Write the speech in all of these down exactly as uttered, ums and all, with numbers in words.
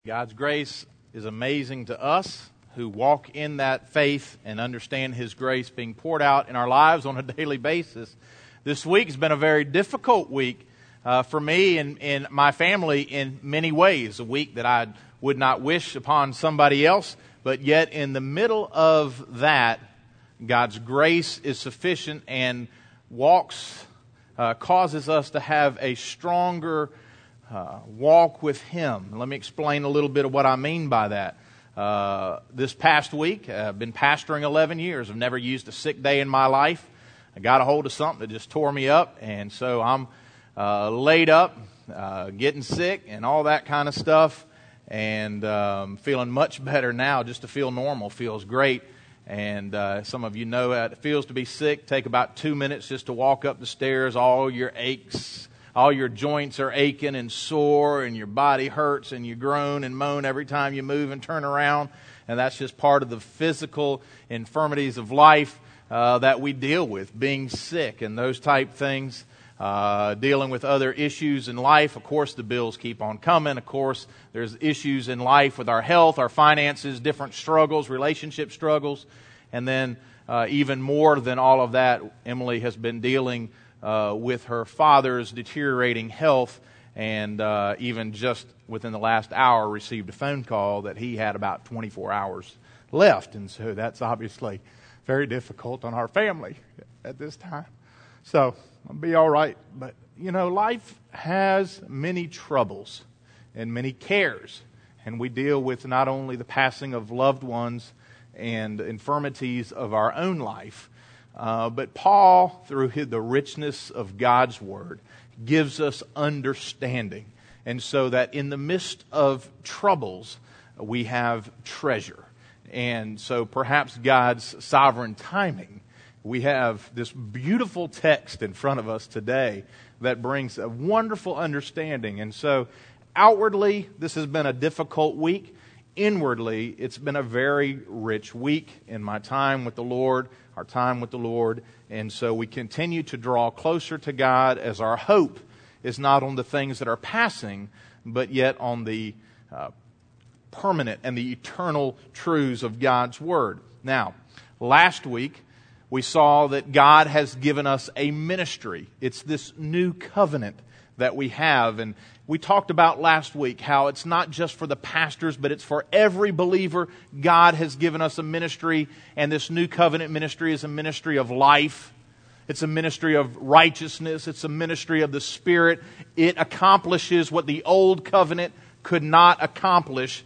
God's grace is amazing to us who walk in that faith and understand His grace being poured out in our lives on a daily basis. This week has been a very difficult week uh, for me and, and my family in many ways. A week that I would not wish upon somebody else, but yet in the middle of that, God's grace is sufficient and walks, uh, causes us to have a stronger Uh, walk with Him. Let me explain a little bit of what I mean by that. Uh, this past week, uh, I've been pastoring eleven years. I've never used a sick day in my life. I got a hold of something that just tore me up, and so I'm uh, laid up, uh, getting sick, and all that kind of stuff, and um, feeling much better now. Just to feel normal feels great. And uh, some of you know how it feels to be sick. Take about two minutes just to walk up the stairs. All your aches, all your joints are aching and sore, and your body hurts, and you groan and moan every time you move and turn around. And that's just part of the physical infirmities of life uh, that we deal with, being sick and those type things, uh, dealing with other issues in life. Of course, the bills keep on coming. Of course, there's issues in life with our health, our finances, different struggles, relationship struggles. And then uh, even more than all of that, Emily has been dealing Uh, with her father's deteriorating health, and uh, even just within the last hour received a phone call that he had about twenty-four hours left. And so that's obviously very difficult on our family at this time. So I'll be all right. But, you know, life has many troubles and many cares. And we deal with not only the passing of loved ones and infirmities of our own life, Uh, but Paul, through his, the richness of God's Word, gives us understanding. And so that in the midst of troubles, we have treasure. And so perhaps God's sovereign timing, we have this beautiful text in front of us today that brings a wonderful understanding. And so outwardly, this has been a difficult week. Inwardly, it's been a very rich week in my time with the Lord, our time with the Lord. And so we continue to draw closer to God as our hope is not on the things that are passing, but yet on the uh, permanent and the eternal truths of God's Word. Now, last week, we saw that God has given us a ministry. It's this new covenant that we have. And we talked about last week how it's not just for the pastors, but it's for every believer. God has given us a ministry, and this new covenant ministry is a ministry of life. It's a ministry of righteousness. It's a ministry of the Spirit. It accomplishes what the old covenant could not accomplish.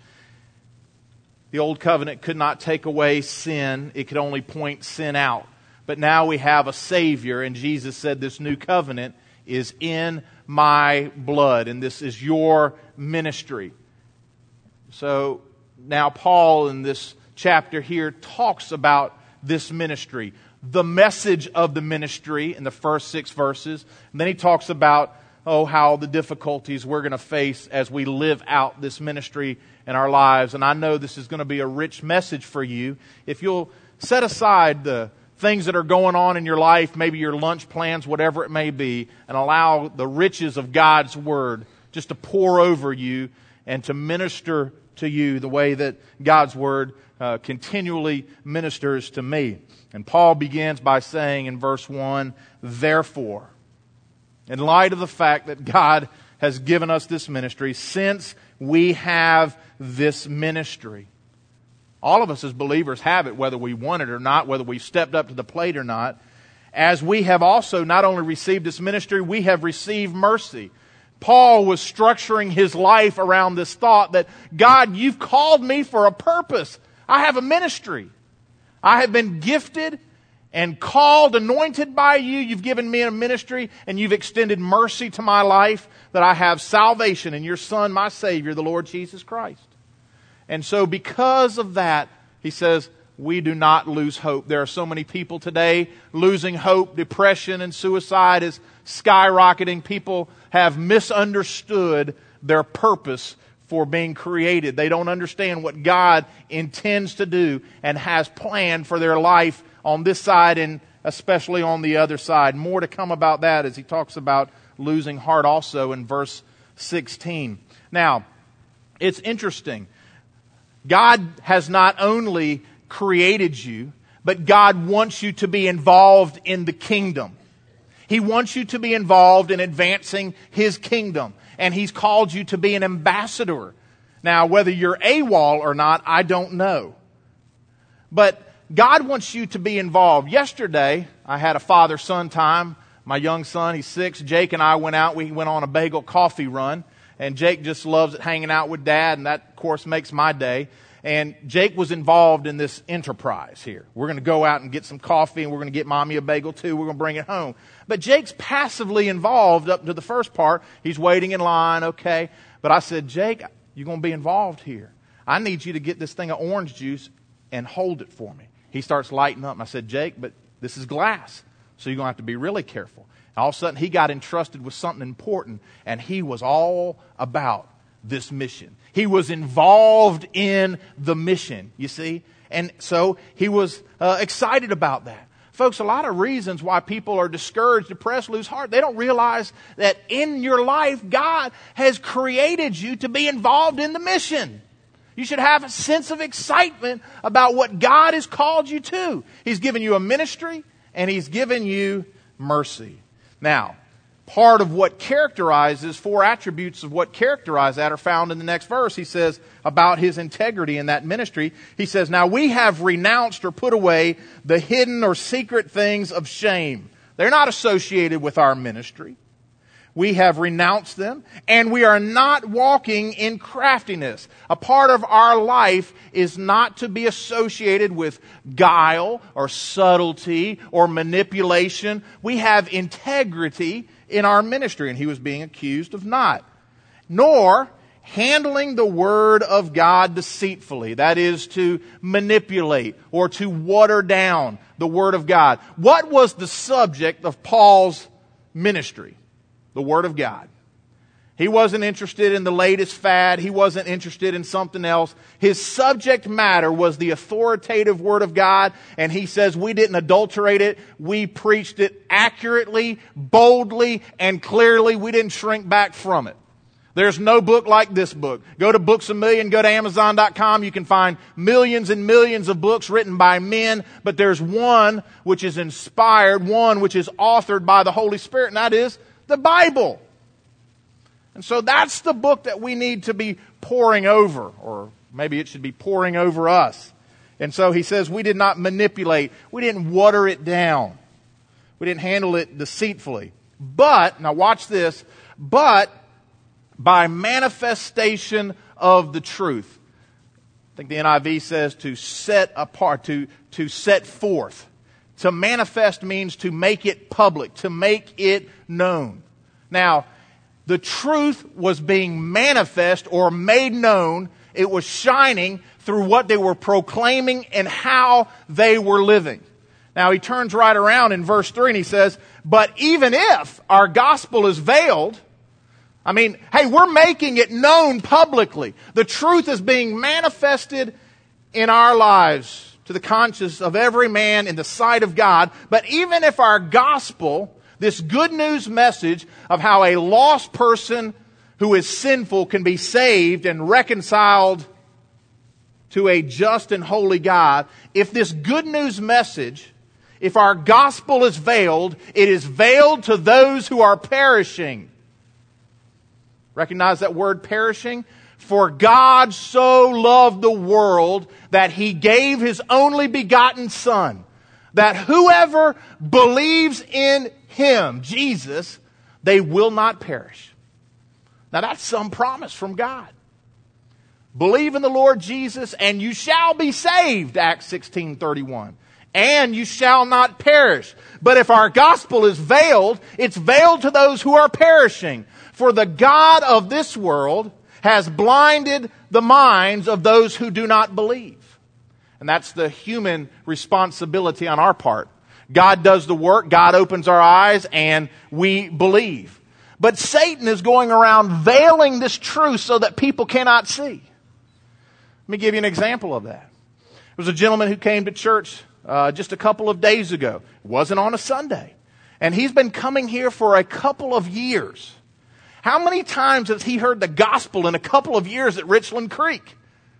The old covenant could not take away sin. It could only point sin out. But now we have a Savior, and Jesus said this new covenant is in my blood, and this is your ministry. So now Paul in this chapter here talks about this ministry, the message of the ministry in the first six verses. And then he talks about, oh, how the difficulties we're going to face as we live out this ministry in our lives. And I know this is going to be a rich message for you. If you'll set aside the things that are going on in your life, maybe your lunch plans, whatever it may be, and allow the riches of God's Word just to pour over you and to minister to you the way that God's Word uh, continually ministers to me. And Paul begins by saying in verse one, therefore, in light of the fact that God has given us this ministry, since we have this ministry. All of us as believers have it, whether we want it or not, whether we've stepped up to the plate or not. As we have also not only received this ministry, we have received mercy. Paul was structuring his life around this thought that, God, you've called me for a purpose. I have a ministry. I have been gifted and called, anointed by you. You've given me a ministry, and you've extended mercy to my life, that I have salvation in your Son, my Savior, the Lord Jesus Christ. And so because of that, he says, we do not lose hope. There are so many people today losing hope. Depression and suicide is skyrocketing. People have misunderstood their purpose for being created. They don't understand what God intends to do and has planned for their life on this side and especially on the other side. More to come about that as he talks about losing heart also in verse sixteen. Now, It's interesting. God has not only created you, but God wants you to be involved in the kingdom. He wants you to be involved in advancing His kingdom. And He's called you to be an ambassador. Now, whether you're AWOL or not, I don't know. But God wants you to be involved. Yesterday, I had a father-son time. My young son, he's six. Jake and I went out. We went on a bagel coffee run. And Jake just loves it hanging out with Dad. And that, of course, makes my day. And Jake was involved in this enterprise here. We're going to go out and get some coffee, and we're going to get Mommy a bagel too. We're going to bring it home. But Jake's passively involved up to the first part. He's waiting in line, okay. But I said, Jake, you're going to be involved here. I need you to get this thing of orange juice and hold it for me. He starts lighting up. And I said, Jake, but this is glass, so you're going to have to be really careful. And all of a sudden, he got entrusted with something important, and he was all about this mission. He was involved in the mission, you see. And so he was uh, excited about that. Folks, a lot of reasons why people are discouraged, depressed, lose heart. They don't realize that in your life, God has created you to be involved in the mission. You should have a sense of excitement about what God has called you to. He's given you a ministry, and He's given you mercy. Now, part of what characterizes, four attributes of what characterize that are found in the next verse. He says about His integrity in that ministry. He says, now we have renounced or put away the hidden or secret things of shame. They're not associated with our ministry. We have renounced them, and we are not walking in craftiness. A part of our life is not to be associated with guile or subtlety or manipulation. We have integrity in our ministry, and he was being accused of not. Nor handling the Word of God deceitfully. That is to manipulate or to water down the Word of God. What was the subject of Paul's ministry? The Word of God. He wasn't interested in the latest fad. He wasn't interested in something else. His subject matter was the authoritative Word of God. And he says we didn't adulterate it. We preached it accurately, boldly, and clearly. We didn't shrink back from it. There's no book like this book. Go to Books A Million, go to Amazon dot com. You can find millions and millions of books written by men. But there's one which is inspired, one which is authored by the Holy Spirit, and that is the Bible. And so that's the book that we need to be poring over, or maybe it should be pouring over us. And so he says we did not manipulate. We didn't water it down. We didn't handle it deceitfully. But, now watch this, but by manifestation of the truth. I think the N I V says to set apart, to, to set forth. To manifest means to make it public, to make it known. Now, the truth was being manifest or made known. It was shining through what they were proclaiming and how they were living. Now, he turns right around in verse three and he says, but even if our gospel is veiled, I mean, hey, we're making it known publicly. The truth is being manifested in our lives to the conscience of every man in the sight of God. But even if our gospel, this good news message of how a lost person who is sinful can be saved and reconciled to a just and holy God, if this good news message, if our gospel is veiled, it is veiled to those who are perishing. Recognize that word perishing? For God so loved the world that He gave His only begotten Son, that whoever believes in Him, Jesus, they will not perish. Now that's some promise from God. Believe in the Lord Jesus and you shall be saved, Acts sixteen thirty-one. And you shall not perish. But if our gospel is veiled, it's veiled to those who are perishing. For the God of this world has blinded the minds of those who do not believe. And that's the human responsibility on our part. God does the work, God opens our eyes, and we believe. But Satan is going around veiling this truth so that people cannot see. Let me give you an example of that. There was a gentleman who came to church uh, just a couple of days ago. It wasn't on a Sunday. And he's been coming here for a couple of years. How many times has he heard the gospel in a couple of years at Richland Creek?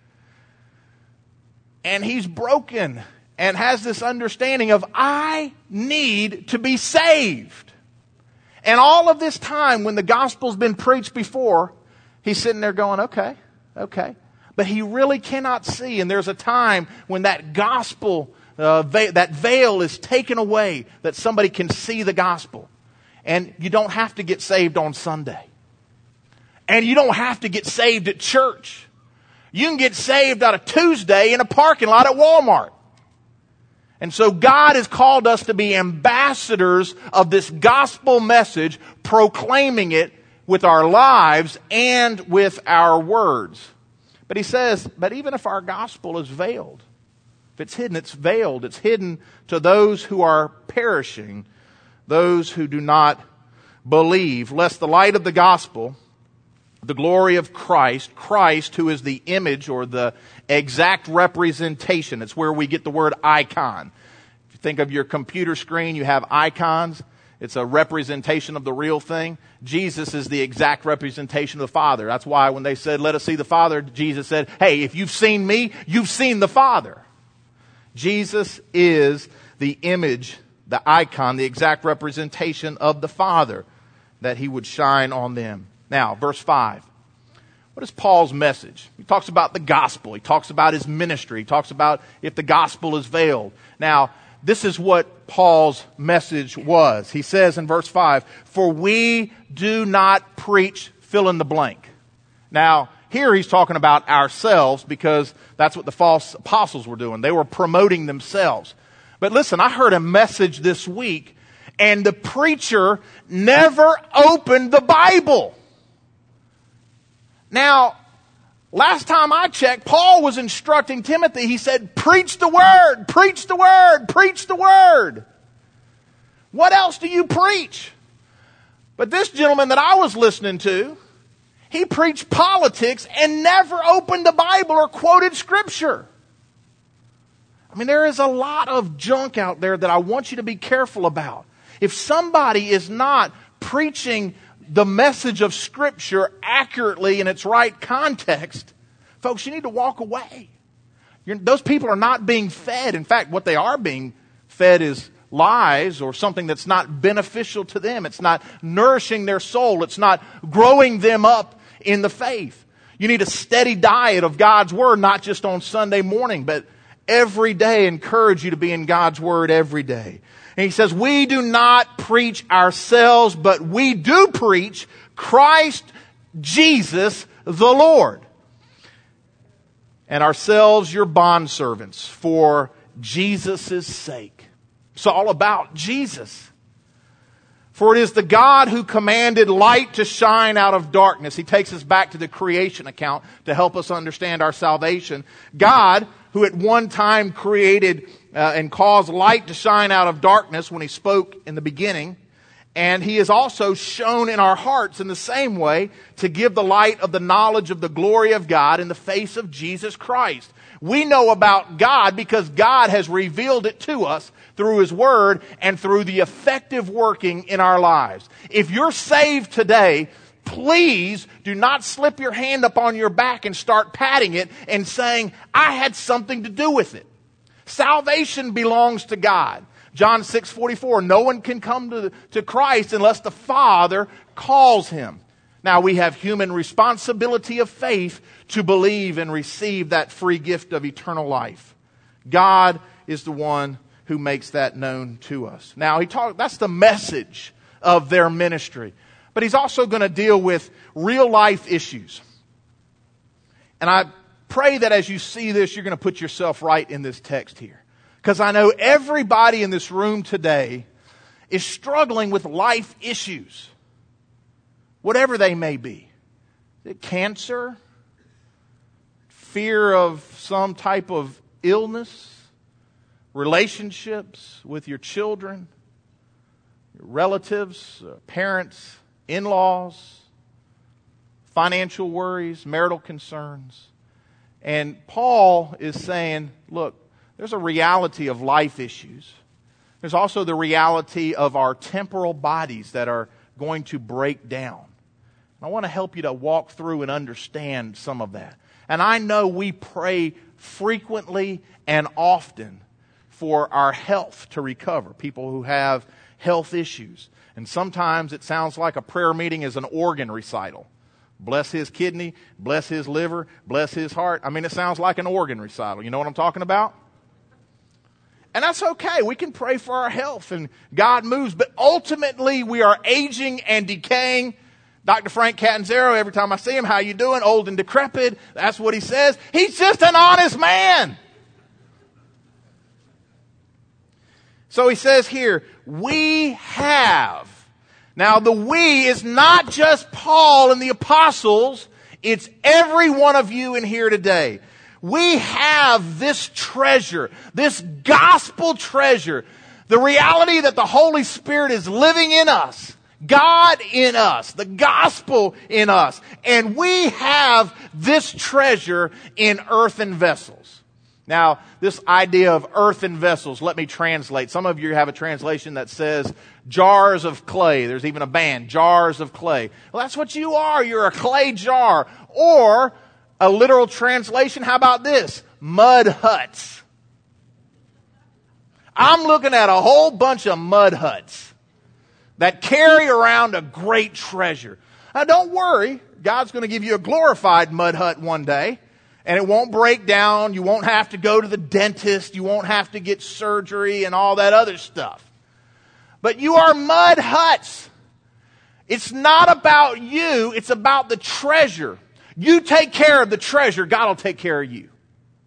And he's broken and has this understanding of, I need to be saved. And all of this time when the gospel's been preached before, he's sitting there going, okay, okay. But he really cannot see. And there's a time when that gospel, uh, veil, that veil is taken away, that somebody can see the gospel. And you don't have to get saved on Sunday. And you don't have to get saved at church. You can get saved on a Tuesday in a parking lot at Walmart. And so God has called us to be ambassadors of this gospel message, proclaiming it with our lives and with our words. But he says, but even if our gospel is veiled, if it's hidden, it's veiled. It's hidden to those who are perishing, those who do not believe, lest the light of the gospel, the glory of Christ, Christ who is the image or the exact representation. It's where we get the word icon. If you think of your computer screen, you have icons. It's a representation of the real thing. Jesus is the exact representation of the Father. That's why when they said, let us see the Father, Jesus said, hey, if you've seen me, you've seen the Father. Jesus is the image, the icon, the exact representation of the Father, that he would shine on them. Now, verse five. What is Paul's message? He talks about the gospel. He talks about his ministry. He talks about if the gospel is veiled. Now, this is what Paul's message was. He says in verse five, for we do not preach fill in the blank. Now, here he's talking about ourselves because that's what the false apostles were doing. They were promoting themselves. But listen, I heard a message this week and the preacher never opened the Bible. Now, last time I checked, Paul was instructing Timothy. He said, preach the word, preach the word, preach the word. What else do you preach? But this gentleman that I was listening to, he preached politics and never opened the Bible or quoted Scripture. I mean, there is a lot of junk out there that I want you to be careful about. If somebody is not preaching the message of Scripture accurately in its right context, folks, you need to walk away. You're, those people are not being fed. In fact, what they are being fed is lies or something that's not beneficial to them. It's not nourishing their soul. It's not growing them up in the faith. You need a steady diet of God's Word, not just on Sunday morning, but every day. Encourage you to be in God's Word every day. And he says, we do not preach ourselves, but we do preach Christ Jesus the Lord. And ourselves your bondservants for Jesus' sake. It's all about Jesus. For it is the God who commanded light to shine out of darkness. He takes us back to the creation account to help us understand our salvation. God, who at one time created uh, and caused light to shine out of darkness when He spoke in the beginning. And He is also shown in our hearts in the same way to give the light of the knowledge of the glory of God in the face of Jesus Christ. We know about God because God has revealed it to us through His Word and through the effective working in our lives. If you're saved today, please do not slip your hand up on your back and start patting it and saying, I had something to do with it. Salvation belongs to God. John six forty-four, no one can come to, to Christ unless the Father calls him. Now we have human responsibility of faith to believe and receive that free gift of eternal life. God is the one who makes that known to us. Now he talk, that's the message of their ministry. But he's also going to deal with real life issues. And I pray that as you see this, you're going to put yourself right in this text here. Because I know everybody in this room today is struggling with life issues. Whatever they may be. Is it cancer? Fear of some type of illness? Relationships with your children? Your relatives? Parents? In-laws? Financial worries? Marital concerns? And Paul is saying, look, there's a reality of life issues. There's also the reality of our temporal bodies that are going to break down. I want to help you to walk through and understand some of that. And I know we pray frequently and often for our health to recover, people who have health issues. And sometimes it sounds like a prayer meeting is an organ recital. Bless his kidney, bless his liver, bless his heart. I mean, it sounds like an organ recital. You know what I'm talking about? And that's okay. We can pray for our health and God moves. But ultimately, we are aging and decaying. Doctor Frank Catanzaro, every time I see him, how you doing? Old and decrepit. That's what he says. He's just an honest man. So he says here, we have. Now the we is not just Paul and the apostles. It's every one of you in here today. We have this treasure, this gospel treasure. The reality that the Holy Spirit is living in us. God in us. The gospel in us. And we have this treasure in earthen vessels. Now, this idea of earthen vessels, let me translate. Some of you have a translation that says jars of clay. There's even a band, jars of clay. Well, that's what you are. You're a clay jar. Or a literal translation, how about this? Mud huts. I'm looking at a whole bunch of mud huts that carry around a great treasure. Now, don't worry. God's going to give you a glorified mud hut one day. And it won't break down. You won't have to go to the dentist. You won't have to get surgery and all that other stuff. But you are mud huts. It's not about you. It's about the treasure. You take care of the treasure. God will take care of you.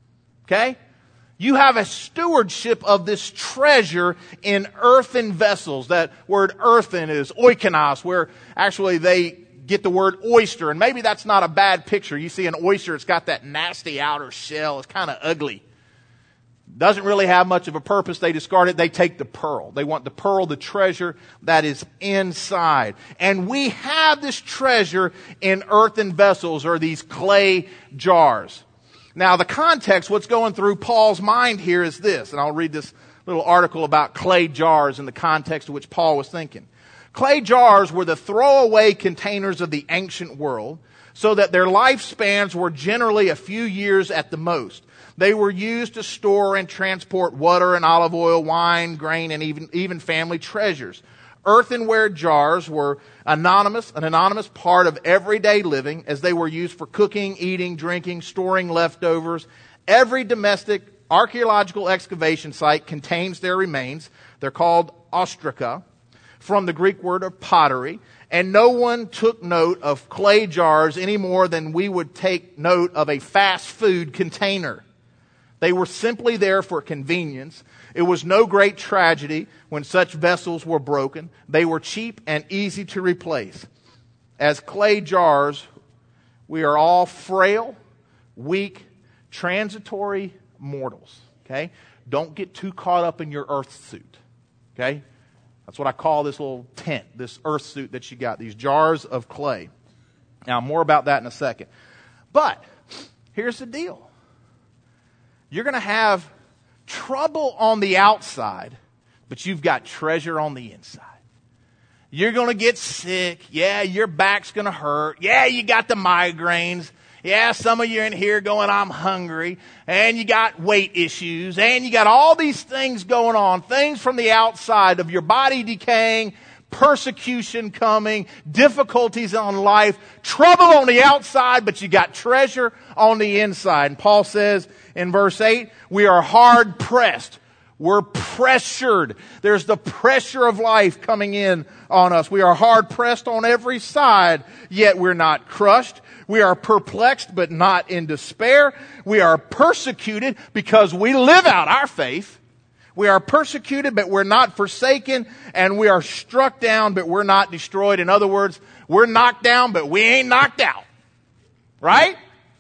Okay? You have a stewardship of this treasure in earthen vessels. That word earthen is oikonos, where actually they get the word oyster, and maybe that's not a bad picture. You see an oyster, it's got that nasty outer shell. It's kind of ugly. Doesn't really have much of a purpose. They discard it. They take the pearl. They want the pearl, the treasure that is inside. And we have this treasure in earthen vessels, or these clay jars. Now, the context, what's going through Paul's mind here is this, and I'll read this little article about clay jars in the context of which Paul was thinking. Clay jars were the throwaway containers of the ancient world, so that their lifespans were generally a few years at the most. They were used to store and transport water and olive oil, wine, grain, and even, even family treasures. Earthenware jars were anonymous, an anonymous part of everyday living, as they were used for cooking, eating, drinking, storing leftovers. Every domestic archaeological excavation site contains their remains. They're called ostraca, from the Greek word of pottery, and no one took note of clay jars any more than we would take note of a fast food container. They were simply there for convenience. It was no great tragedy when such vessels were broken. They were cheap and easy to replace. As clay jars, we are all frail, weak, transitory mortals. Okay? Don't get too caught up in your earth suit. Okay? That's what I call this little tent, this earth suit that you got, these jars of clay. Now, more about that in a second. But here's the deal. You're going to have trouble on the outside, but you've got treasure on the inside. You're going to get sick. Yeah, your back's going to hurt. Yeah, you got the migraines. Yeah, some of you in here going, I'm hungry. And you got weight issues. And you got all these things going on. Things from the outside of your body decaying, persecution coming, difficulties on life, trouble on the outside, but you got treasure on the inside. And Paul says in verse eight, we are hard pressed. We're pressured. There's the pressure of life coming in on us. We are hard pressed on every side, yet we're not crushed. We are perplexed, but not in despair. We are persecuted because we live out our faith. We are persecuted, but we're not forsaken. And we are struck down, but we're not destroyed. In other words, we're knocked down, but we ain't knocked out. Right?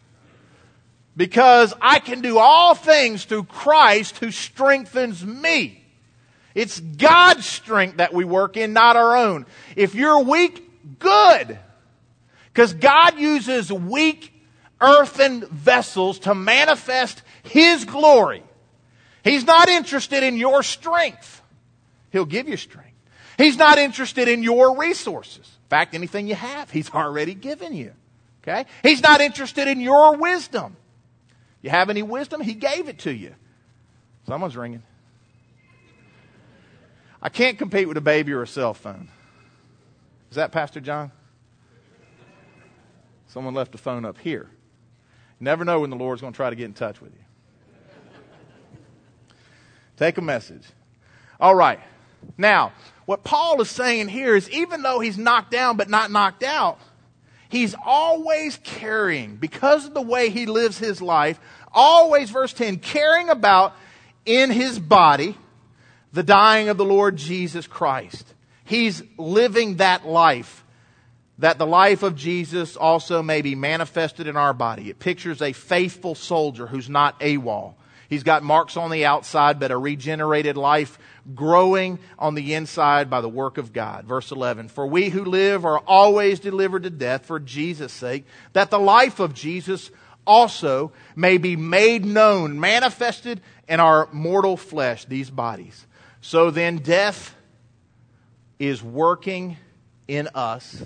Because I can do all things through Christ who strengthens me. It's God's strength that we work in, not our own. If you're weak, good. Because God uses weak earthen vessels to manifest His glory. He's not interested in your strength. He'll give you strength. He's not interested in your resources. In fact, anything you have, He's already given you. Okay? He's not interested in your wisdom. You have any wisdom? He gave it to you. Someone's ringing. I can't compete with a baby or a cell phone. Is that Pastor John? Someone left a phone up here. You never know when the Lord's going to try to get in touch with you. Take a message. All right. Now, what Paul is saying here is even though he's knocked down but not knocked out, he's always carrying, because of the way he lives his life, always, verse ten, carrying about in his body the dying of the Lord Jesus Christ. He's living that life, that the life of Jesus also may be manifested in our body. It pictures a faithful soldier who's not AWOL. He's got marks on the outside, but a regenerated life growing on the inside by the work of God. Verse eleven, for we who live are always delivered to death for Jesus' sake, that the life of Jesus also may be made known, manifested in our mortal flesh, these bodies. So then death is working in us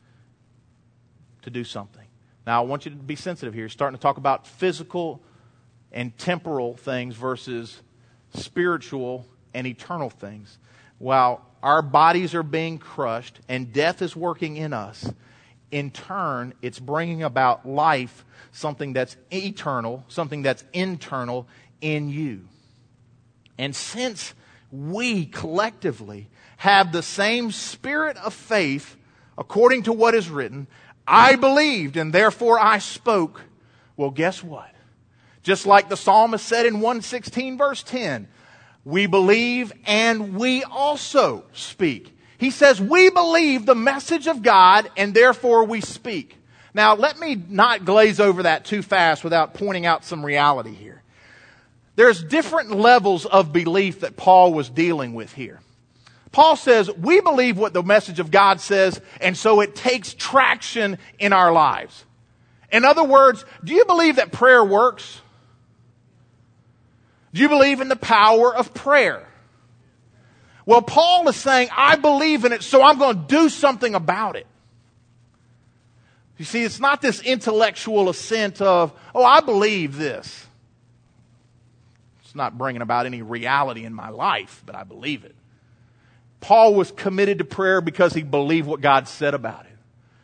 to do something. Now I want you to be sensitive here. You're starting to talk about physical and temporal things versus spiritual and eternal things. While our bodies are being crushed and death is working in us, in turn, it's bringing about life, something that's eternal, something that's internal in you. And since we collectively have the same spirit of faith, according to what is written, I believed and therefore I spoke. Well, guess what? Just like the psalmist said in one sixteen verse ten, we believe and we also speak. He says we believe the message of God and therefore we speak. Now let me not glaze over that too fast without pointing out some reality here. There's different levels of belief that Paul was dealing with here. Paul says we believe what the message of God says, and so it takes traction in our lives. In other words, do you believe that prayer works? Do you believe in the power of prayer? Well, Paul is saying, I believe in it, so I'm going to do something about it. You see, it's not this intellectual assent of, oh, I believe this. It's not bringing about any reality in my life, but I believe it. Paul was committed to prayer because he believed what God said about it.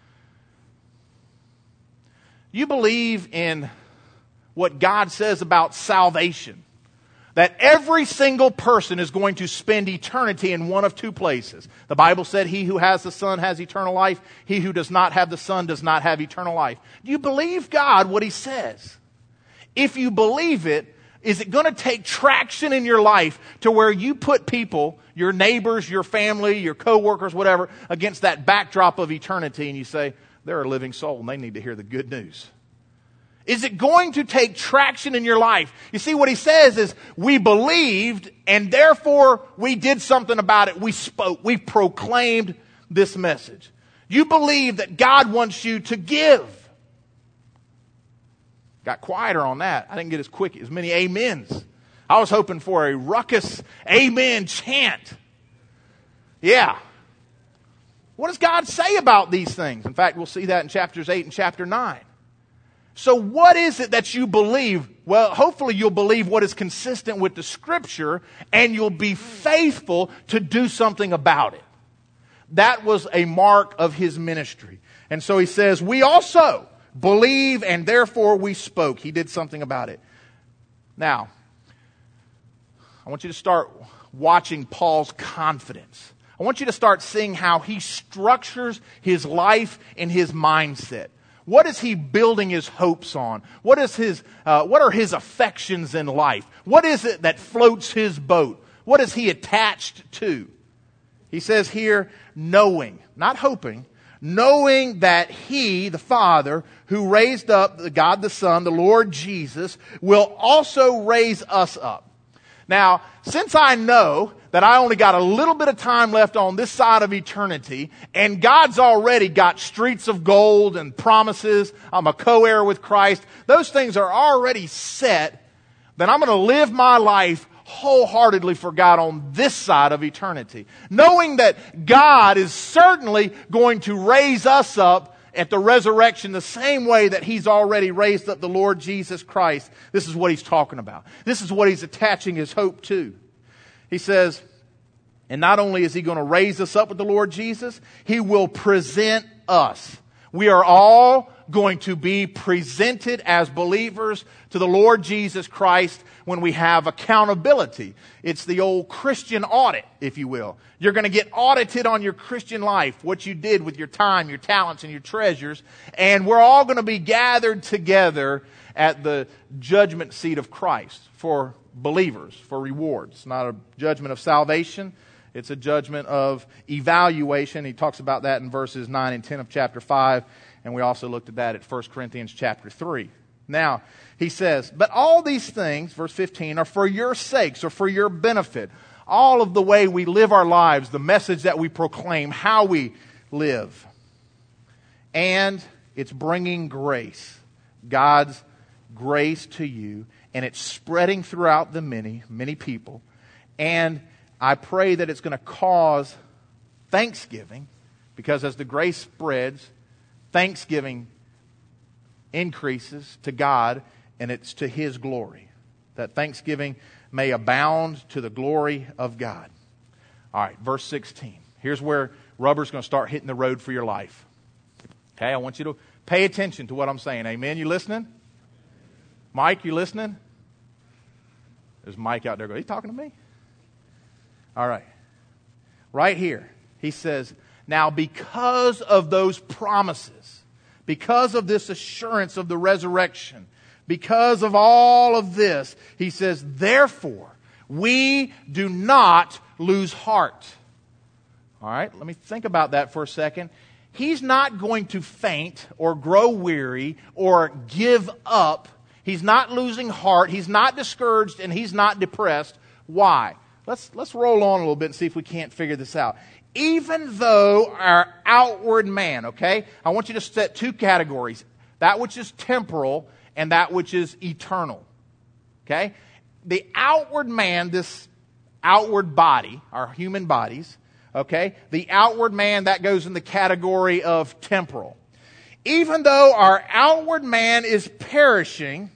You believe in what God says about salvation. That every single person is going to spend eternity in one of two places. The Bible said, he who has the Son has eternal life. He who does not have the Son does not have eternal life. Do you believe God what He says? If you believe it, is it going to take traction in your life to where you put people, your neighbors, your family, your coworkers, whatever, against that backdrop of eternity and you say, they're a living soul and they need to hear the good news? Is it going to take traction in your life? You see, what he says is, we believed and therefore we did something about it. We spoke. We proclaimed this message. You believe that God wants you to give. Got quieter on that. I didn't get as quick, as many amens. I was hoping for a ruckus amen chant. Yeah. What does God say about these things? In fact, we'll see that in chapters eight and chapter nine. So what is it that you believe? Well, hopefully you'll believe what is consistent with the Scripture and you'll be faithful to do something about it. That was a mark of his ministry. And so he says, we also believe and therefore we spoke. He did something about it. Now, I want you to start watching Paul's confidence. I want you to start seeing how he structures his life and his mindset. What is he building his hopes on? What is his? Uh, what are his affections in life? What is it that floats his boat? What is he attached to? He says here, knowing, not hoping, knowing that He, the Father, who raised up the God the Son, the Lord Jesus, will also raise us up. Now, since I know that I only got a little bit of time left on this side of eternity, and God's already got streets of gold and promises, I'm a co-heir with Christ, those things are already set, then I'm going to live my life wholeheartedly for God on this side of eternity. Knowing that God is certainly going to raise us up at the resurrection the same way that He's already raised up the Lord Jesus Christ. This is what He's talking about. This is what He's attaching His hope to. He says, and not only is He going to raise us up with the Lord Jesus, He will present us. We are all going to be presented as believers to the Lord Jesus Christ when we have accountability. It's the old Christian audit, if you will. You're going to get audited on your Christian life, what you did with your time, your talents, and your treasures. And we're all going to be gathered together at the judgment seat of Christ for believers, for rewards. It's not a judgment of salvation. It's a judgment of evaluation. He talks about that in verses nine and ten of chapter five. And we also looked at that at First Corinthians chapter three. Now, he says, but all these things, verse fifteen, are for your sakes or for your benefit. All of the way we live our lives, the message that we proclaim, how we live. And it's bringing grace, God's grace to you, and it's spreading throughout the many, many people. And I pray that it's going to cause thanksgiving, because as the grace spreads, thanksgiving increases to God, and it's to His glory. That thanksgiving may abound to the glory of God. All right, verse sixteen. Here's where rubber's going to start hitting the road for your life. Okay, I want you to pay attention to what I'm saying. Amen? You listening? Mike, you listening? There's Mike out there going, he's talking to me? All right. Right here, he says, now because of those promises, because of this assurance of the resurrection, because of all of this, he says, therefore, we do not lose heart. All right, let me think about that for a second. He's not going to faint or grow weary or give up. He's not losing heart. He's not discouraged, and he's not depressed. Why? Let's, let's roll on a little bit and see if we can't figure this out. Even though our outward man, okay? I want you to set two categories. That which is temporal and that which is eternal. Okay? The outward man, this outward body, our human bodies, okay? The outward man, that goes in the category of temporal. Even though our outward man is perishing,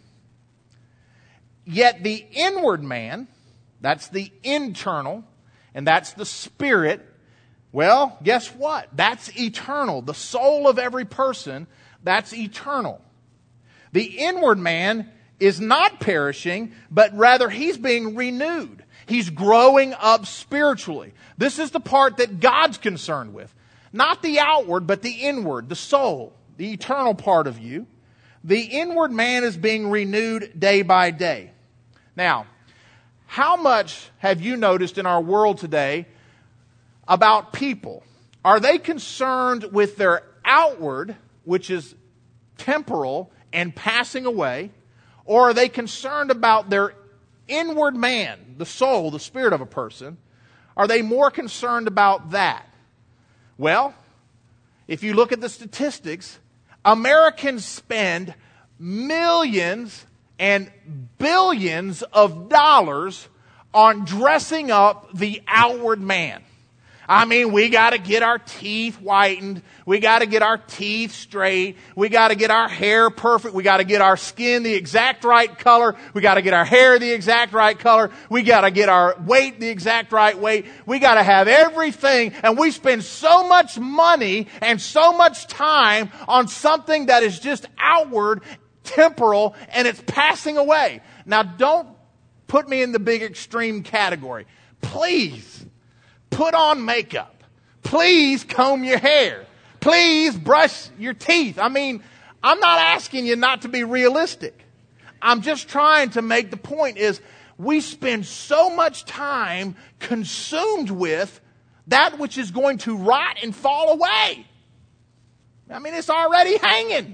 yet the inward man, that's the internal, and that's the spirit. Well, guess what? That's eternal. The soul of every person, that's eternal. The inward man is not perishing, but rather he's being renewed. He's growing up spiritually. This is the part that God's concerned with. Not the outward, but the inward, the soul, the eternal part of you. The inward man is being renewed day by day. Now, how much have you noticed in our world today about people? Are they concerned with their outward, which is temporal and passing away, or are they concerned about their inward man, the soul, the spirit of a person? Are they more concerned about that? Well, if you look at the statistics, Americans spend millions and billions of dollars on dressing up the outward man. I mean, we got to get our teeth whitened. We got to get our teeth straight. We got to get our hair perfect. We got to get our skin the exact right color. We got to get our hair the exact right color. We got to get our weight the exact right weight. We got to have everything. And we spend so much money and so much time on something that is just outward, temporal, and it's passing away. Now, don't put me in the big extreme category. Please. Put on makeup. Please comb your hair. Please brush your teeth. I mean, I'm not asking you not to be realistic. I'm just trying to make the point is we spend so much time consumed with that which is going to rot and fall away. I mean, it's already hanging.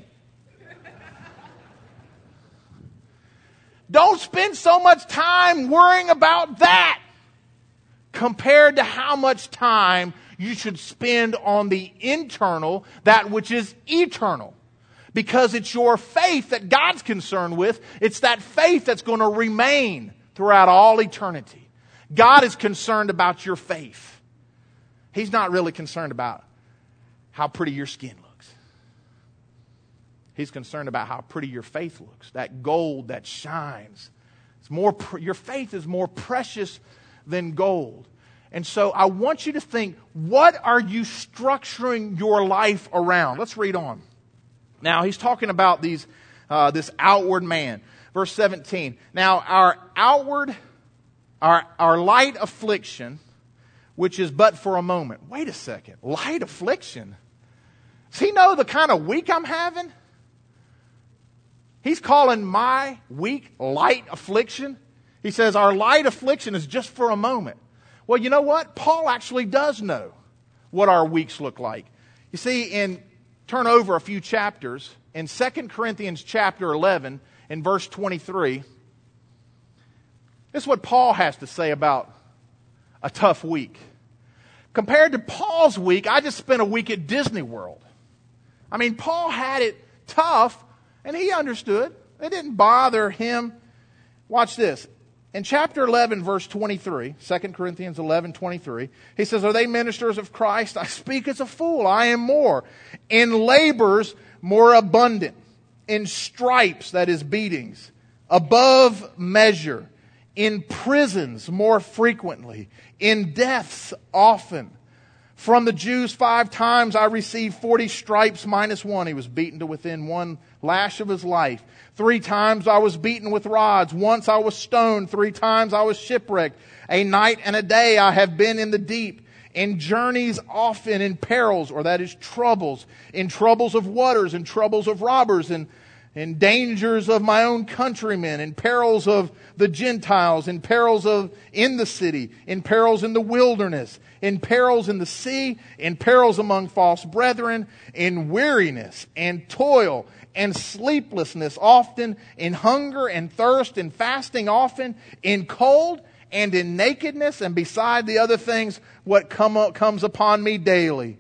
Don't spend so much time worrying about that compared to how much time you should spend on the internal, that which is eternal. Because it's your faith that God's concerned with. It's that faith that's going to remain throughout all eternity. God is concerned about your faith. He's not really concerned about how pretty your skin looks. He's concerned about how pretty your faith looks. That gold that shines. It's more. Your faith is more precious than gold. And so I want you to think, what are you structuring your life around? Let's read on. Now, he's talking about these, uh, this outward man. Verse seventeen. Now, our outward, our, our light affliction, which is but for a moment. Wait a second. Light affliction? Does he know the kind of week I'm having? He's calling my week light affliction. He says our light affliction is just for a moment. Well, you know what? Paul actually does know what our weeks look like. You see, in turn over a few chapters, in Second Corinthians chapter eleven, in verse twenty-three, this is what Paul has to say about a tough week. Compared to Paul's week, I just spent a week at Disney World. I mean, Paul had it tough, and he understood. It didn't bother him. Watch this. In chapter eleven, verse twenty-three, Second Corinthians eleven, twenty-three, he says, are they ministers of Christ? I speak as a fool. I am more. In labors, more abundant. In stripes, that is beatings, above measure. In prisons, more frequently. In deaths, often. From the Jews, five times I received forty stripes minus one. He was beaten to within one lash of his life. Three times I was beaten with rods. Once I was stoned. Three times I was shipwrecked. A night and a day I have been in the deep. In journeys often, in perils, or that is troubles. In troubles of waters, in troubles of robbers, in, in dangers of my own countrymen, in perils of the Gentiles, in perils of in the city, in perils in the wilderness, in perils in the sea, in perils among false brethren, in weariness and toil and sleeplessness often, in hunger and thirst and fasting often, in cold and in nakedness, and beside the other things, what come up, comes upon me daily.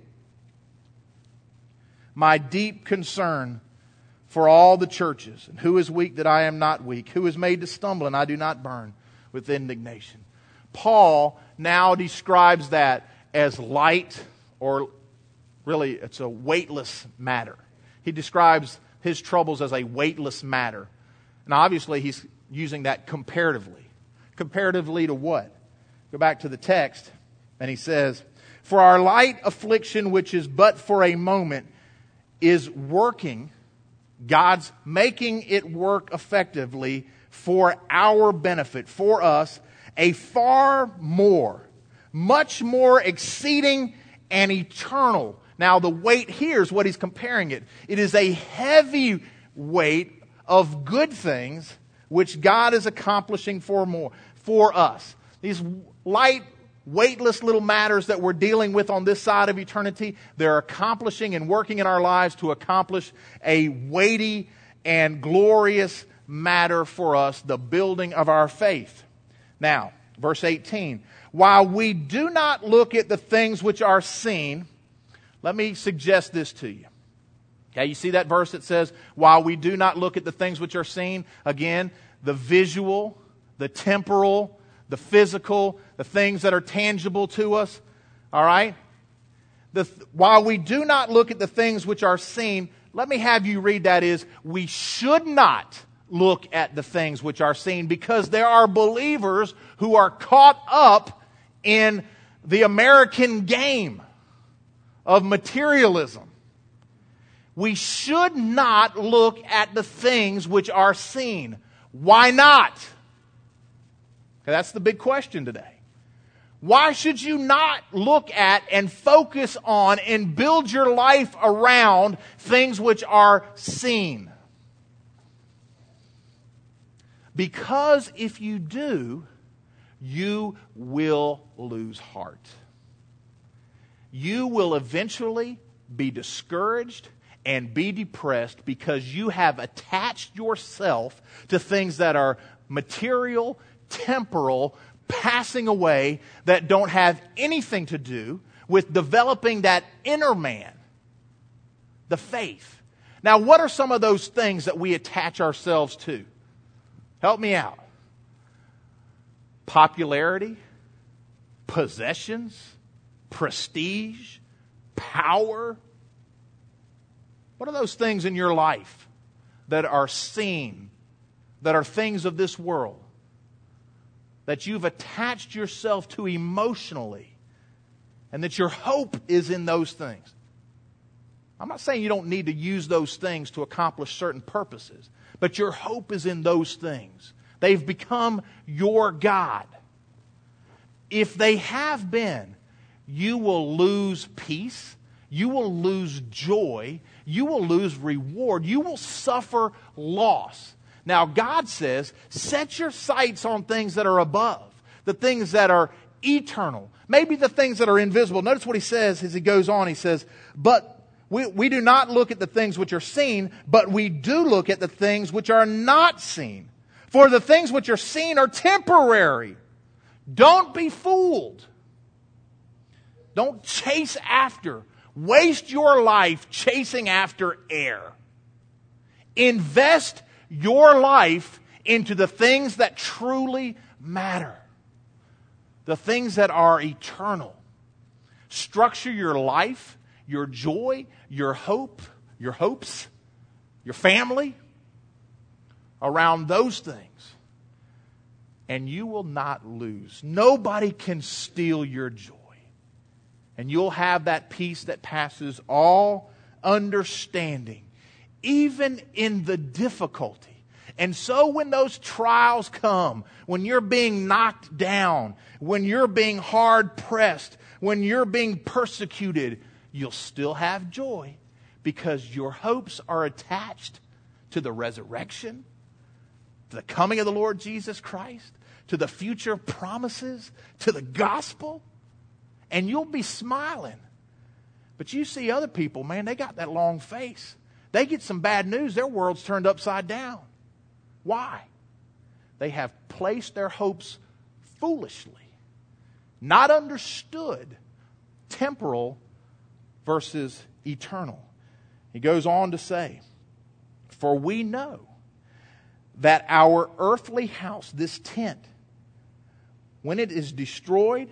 My deep concern for all the churches, and who is weak that I am not weak, who is made to stumble and I do not burn with indignation. Paul now describes that as light, or really it's a weightless matter. He describes his troubles as a weightless matter. And obviously he's using that comparatively. Comparatively to what? Go back to the text and he says, for our light affliction, which is but for a moment, is working, God's making it work effectively for our benefit, for us, a far more, much more exceeding and eternal. Now the weight here is what he's comparing it. It is a heavy weight of good things which God is accomplishing for more, for us. These light, weightless little matters that we're dealing with on this side of eternity, they're accomplishing and working in our lives to accomplish a weighty and glorious matter for us, the building of our faith. Now, verse eighteen, while we do not look at the things which are seen, let me suggest this to you. Okay, you see that verse that says, while we do not look at the things which are seen? Again, the visual, the temporal, the physical, the things that are tangible to us. All right? The, while we do not look at the things which are seen, let me have you read that is, we should not look at the things which are seen, because there are believers who are caught up in the American game of materialism. We should not look at the things which are seen. Why not? Okay, that's the big question today. Why should you not look at and focus on and build your life around things which are seen? Because if you do, you will lose heart. You will eventually be discouraged and be depressed because you have attached yourself to things that are material, temporal, passing away, that don't have anything to do with developing that inner man, the faith. Now, what are some of those things that we attach ourselves to? Help me out. popularity, possessions, prestige, power. What are those things in your life that are seen, that are things of this world, that you've attached yourself to emotionally, and that your hope is in those things? I'm not saying you don't need to use those things to accomplish certain purposes, but your hope is in those things. They've become your God. If they have been, you will lose peace, you will lose joy, you will lose reward, you will suffer loss. Now, God says, set your sights on things that are above, the things that are eternal, maybe the things that are invisible. Notice what he says as he goes on. He says, but we, we do not look at the things which are seen, but we do look at the things which are not seen. For the things which are seen are temporary. Don't be fooled. Don't chase after. Waste your life chasing after air. Invest your life into the things that truly matter. The things that are eternal. Structure your life, your joy, your hope, your hopes, your family around those things. And you will not lose. Nobody can steal your joy. And you'll have that peace that passes all understanding, even in the difficulty. And so when those trials come, when you're being knocked down, when you're being hard pressed, when you're being persecuted, you'll still have joy because your hopes are attached to the resurrection, to the coming of the Lord Jesus Christ, to the future promises, to the gospel. And you'll be smiling. But you see other people, man, they got that long face. They get some bad news, their world's turned upside down. Why? They have placed their hopes foolishly, not understood temporal versus eternal. He goes on to say, for we know that our earthly house, this tent, when it is destroyed,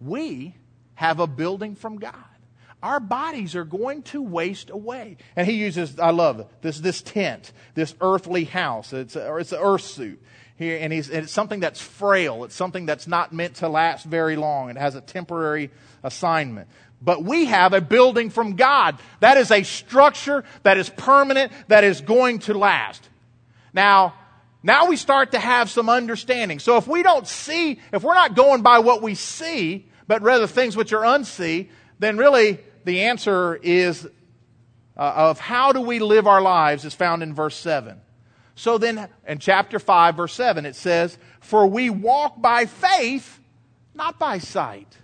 we have a building from God. Our bodies are going to waste away. And he uses, I love it, this, this tent, this earthly house. It's a, it's an earth suit. Here, and, he's, and it's something that's frail. It's something that's not meant to last very long. It has a temporary assignment. But we have a building from God. That is a structure that is permanent, that is going to last. Now, now we start to have some understanding. So if we don't see, if we're not going by what we see, but rather things which are unseen, then really the answer is uh, of how do we live our lives is found in verse seven. So then in chapter five, verse seven, it says, for we walk by faith, not by sight.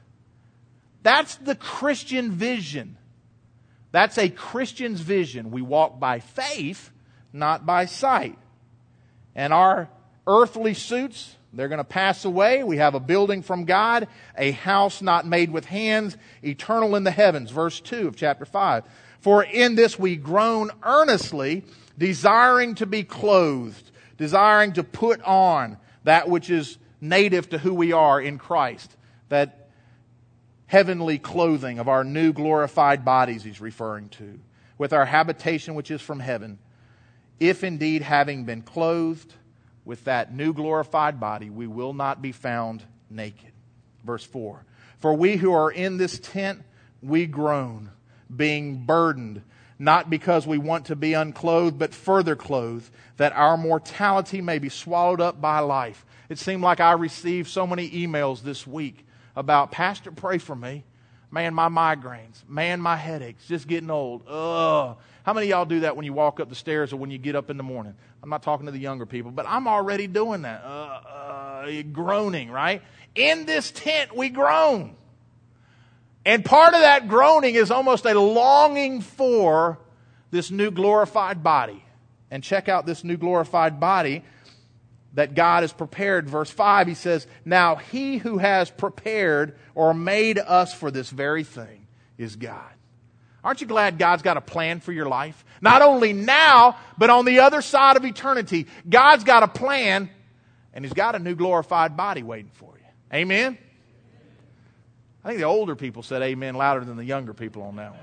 That's the Christian vision. That's a Christian's vision. We walk by faith, not by sight. And our earthly suits, they're going to pass away. We have a building from God, a house not made with hands, eternal in the heavens. Verse two of chapter five. For in this we groan earnestly, desiring to be clothed, desiring to put on that which is native to who we are in Christ. That heavenly clothing of our new glorified bodies he's referring to. With our habitation which is from heaven. If indeed having been clothed with that new glorified body, we will not be found naked. Verse four. For we who are in this tent, we groan, being burdened, not because we want to be unclothed, but further clothed, that our mortality may be swallowed up by life. It seemed like I received so many emails this week about, Pastor, pray for me. Man, my migraines. Man, my headaches. Just getting old. Ugh. How many of y'all do that when you walk up the stairs or when you get up in the morning? I'm not talking to the younger people, but I'm already doing that. Uh, uh, groaning, right? In this tent, we groan. And part of that groaning is almost a longing for this new glorified body. And check out this new glorified body that God has prepared. Verse five, he says, now he who has prepared or made us for this very thing is God. Aren't you glad God's got a plan for your life? Not only now, but on the other side of eternity. God's got a plan, and he's got a new glorified body waiting for you. Amen? I think the older people said amen louder than the younger people on that one.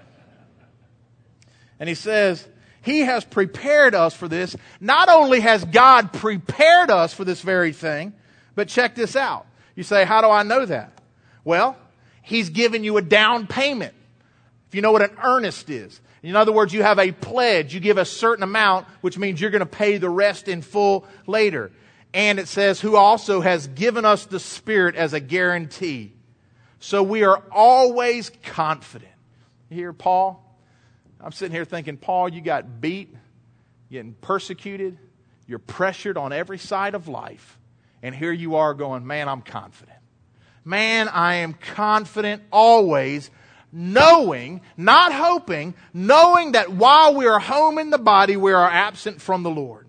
And he says, He has prepared us for this. Not only has God prepared us for this very thing, but check this out. You say, how do I know that? Well, He's given you a down payment. If you know what an earnest is. In other words, you have a pledge. You give a certain amount, which means you're going to pay the rest in full later. And it says, who also has given us the Spirit as a guarantee. So we are always confident. You hear Paul? I'm sitting here thinking, Paul, you got beat, getting persecuted, you're pressured on every side of life. And here you are going, man, I'm confident. Man, I am confident always, knowing, not hoping, knowing that while we are home in the body, we are absent from the Lord.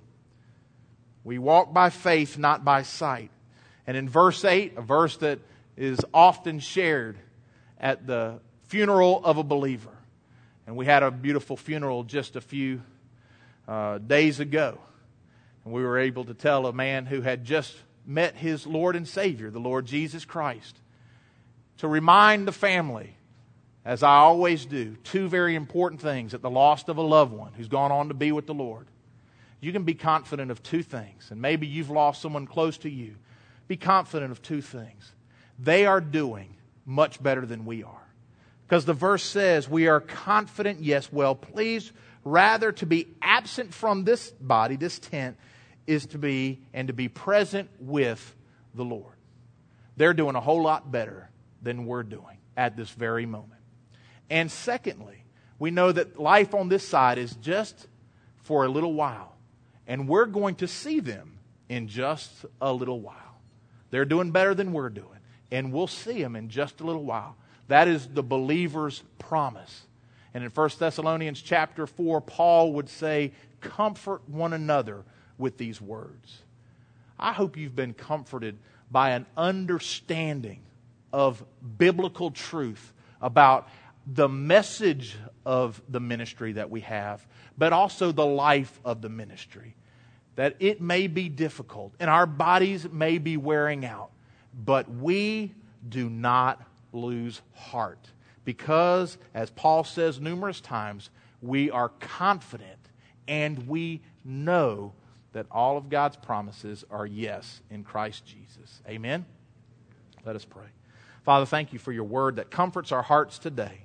We walk by faith, not by sight. And in verse eight, a verse that is often shared at the funeral of a believer. And we had a beautiful funeral just a few uh, days ago. And we were able to tell a man who had just met his Lord and Savior, the Lord Jesus Christ, to remind the family, as I always do, two very important things at the loss of a loved one who's gone on to be with the Lord. You can be confident of two things. And maybe you've lost someone close to you. Be confident of two things. They are doing much better than we are. Because the verse says, we are confident, yes, well pleased. Rather, to be absent from this body, this tent, is to be and to be present with the Lord. They're doing a whole lot better than we're doing at this very moment. And secondly, we know that life on this side is just for a little while. And we're going to see them in just a little while. They're doing better than we're doing. And we'll see them in just a little while. That is the believer's promise. And in First Thessalonians chapter four, Paul would say, comfort one another with these words. I hope you've been comforted by an understanding of biblical truth about the message of the ministry that we have, but also the life of the ministry. That it may be difficult and our bodies may be wearing out, but we do not lose heart. Because, as Paul says numerous times, we are confident and we know that all of God's promises are yes in Christ Jesus. Amen? Let us pray. Father, thank you for your word that comforts our hearts today.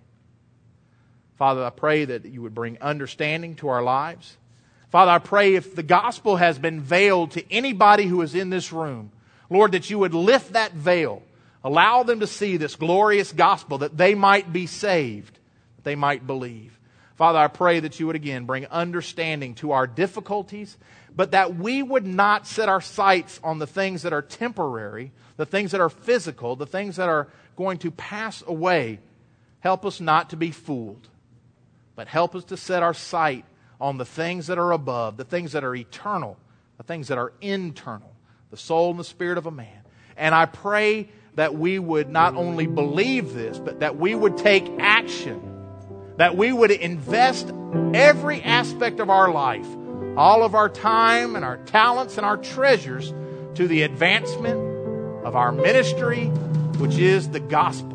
Father, I pray that you would bring understanding to our lives. Father, I pray if the gospel has been veiled to anybody who is in this room, Lord, that you would lift that veil. Allow them to see this glorious gospel, that they might be saved, that they might believe. Father, I pray that you would again bring understanding to our difficulties, but that we would not set our sights on the things that are temporary, the things that are physical, the things that are going to pass away. Help us not to be fooled, but help us to set our sight on the things that are above, the things that are eternal, the things that are internal, the soul and the spirit of a man. And I pray that we would not only believe this, but that we would take action, that we would invest every aspect of our life, all of our time and our talents and our treasures to the advancement of our ministry, which is the gospel,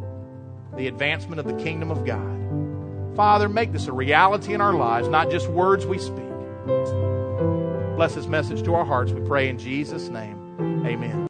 the advancement of the kingdom of God. Father, make this a reality in our lives, not just words we speak. Bless this message to our hearts, we pray in Jesus' name. Amen.